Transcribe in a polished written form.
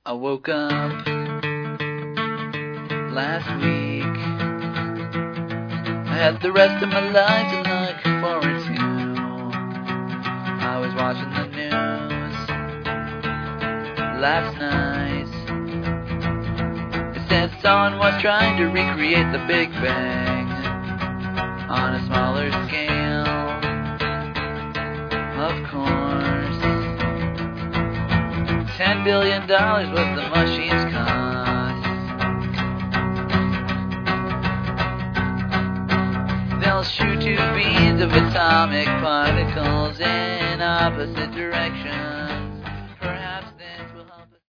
I woke up last week. I had the rest of my life to look forward to. I was watching the news last night. It said someone was trying to recreate the Big Bang on a smaller scale. Of course, $10 billion was the machine's cost. They'll shoot two beams of atomic particles in opposite directions.